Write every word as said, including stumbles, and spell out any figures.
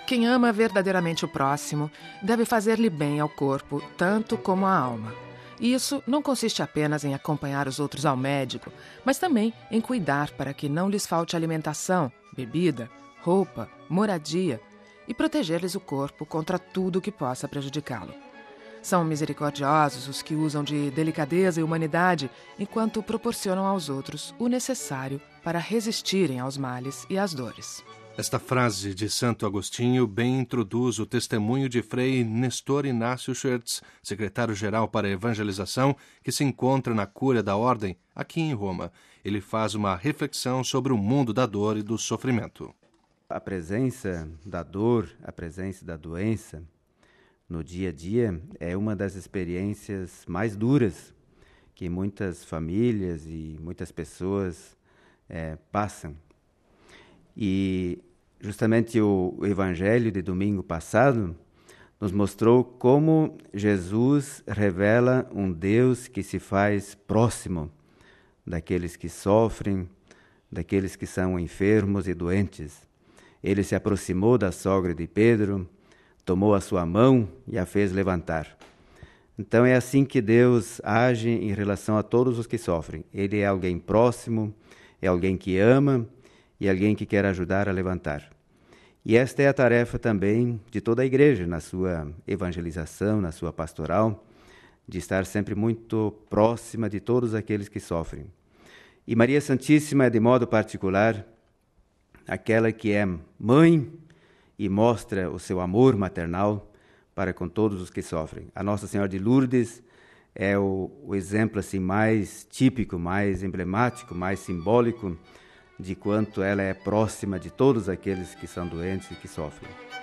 Quem ama verdadeiramente o próximo deve fazer-lhe bem ao corpo, tanto como à alma. E isso não consiste apenas em acompanhar os outros ao médico, mas também em cuidar para que não lhes falte alimentação, bebida, roupa, moradia e proteger-lhes o corpo contra tudo que possa prejudicá-lo. São misericordiosos os que usam de delicadeza e humanidade enquanto proporcionam aos outros o necessário para resistirem aos males e às dores. Esta frase de Santo Agostinho bem introduz o testemunho de Frei Nestor Inácio Schertz, secretário-geral para a evangelização, que se encontra na Cúria da Ordem, aqui em Roma. Ele faz uma reflexão sobre o mundo da dor e do sofrimento. A presença da dor, a presença da doença no dia a dia é uma das experiências mais duras que muitas famílias e muitas pessoas é, passam. E justamente o, o Evangelho de domingo passado nos mostrou como Jesus revela um Deus que se faz próximo daqueles que sofrem, daqueles que são enfermos e doentes. Ele se aproximou da sogra de Pedro, tomou a sua mão e a fez levantar. Então é assim que Deus age em relação a todos os que sofrem. Ele é alguém próximo, é alguém que ama e alguém que quer ajudar a levantar. E esta é a tarefa também de toda a igreja, na sua evangelização, na sua pastoral, de estar sempre muito próxima de todos aqueles que sofrem. E Maria Santíssima é, de modo particular, aquela que é mãe e mostra o seu amor maternal para com todos os que sofrem. A Nossa Senhora de Lourdes é o, o exemplo assim, mais típico, mais emblemático, mais simbólico de quanto ela é próxima de todos aqueles que são doentes e que sofrem.